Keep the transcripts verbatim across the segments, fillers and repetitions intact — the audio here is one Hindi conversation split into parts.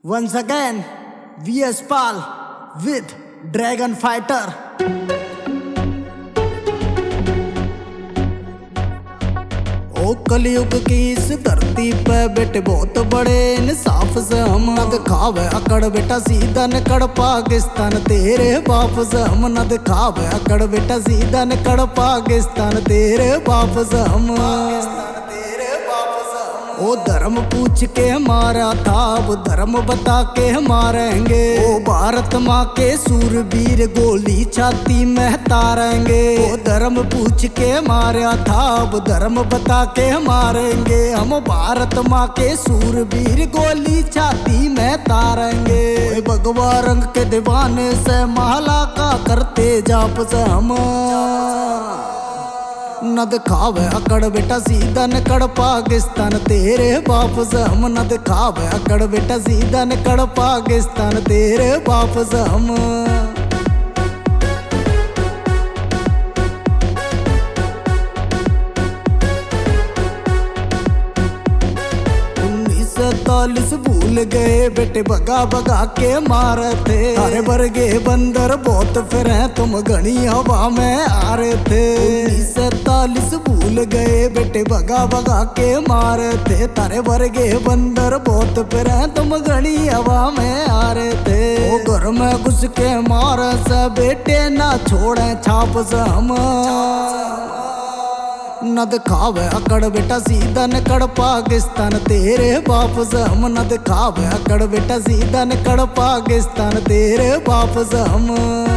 Once again, V S Pal with Dragon Fighter. ओ कलयुग की इस धरती पे बेटे बहुत बड़े इंसाफ से हम न दिखावे अकड़ बेटा सीधा निकड़ पाकिस्तान तेरे बाप से हम न दिखावे अकड़ बेटा सीधा निकड़ पाकिस्तान तेरे बाप से हम ओ धर्म पूछ के मारा था वो धर्म बता के मारेंगे। ओ भारत माँ के सूरवीर गोली छाती में तारेंगे। ओ धर्म पूछ के मारा था वो धर्म बता के मारेंगे। हम भारत माँ के सूरवीर गोली छाती में तारेंगे। भगवा रंग के दीवाने से महला का करते जाप से हम न दिखावे अकड़ बेटा सीधा निकड़ पाकिस्तान तेरे बाप से हम न दिखावे अकड़ बेटा सीधा निकड़ पाकिस्तान तेरे बाप से हम सैतालीस भूल गए बेटे भगा भगा के मारे थे। अरे बरगे बंदर बहुत फिर हैं तुम घनी हवा में आ रहे थे। सैतालीस भूल गए बेटे भगा भगा के मारे थे। तारे बरगे बंदर बहुत फिर हैं तुम घनी हवा में आ रहे थे। वो घर में घुस के मारे से बेटे ना छोड़े छाप से हम न दिखावे अकड़ बेटा सीधा निकड़ पाकिस्तान तेरे बाप से हम न दिखावे अकड़ बेटा सीधा निकड़ पाकिस्तान तेरे बाप से हम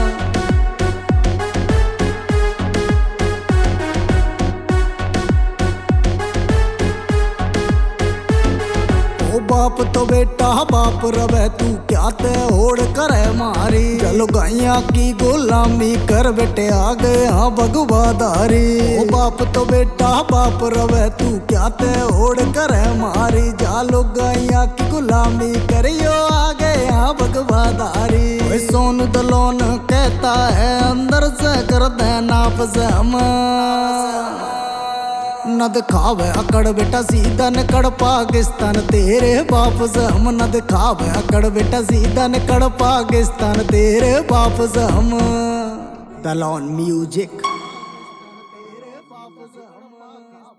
बाप तो बेटा बाप रवे तू क्या ते होड़ करे मारी। चलो गाइया की गुलामी कर बेटे आ गए हाँ भगवादारी। ओ बाप तो बेटा बाप रवे तू क्या ते होड़ करे मारी। जालो गाइया की गुलामी करियो आ गए हाँ भगवादारी। सोनू दलोन कहता है अंदर से कर दे नाप से हम न दिखावे अकड़ बेटा सीधा निकड़ पाकिस्तान तेरे बाप से हम न दिखावे अकड़ बेटा सीधा निकड़ पाकिस्तान तेरे बाप से हम। दलोन म्यूजिक।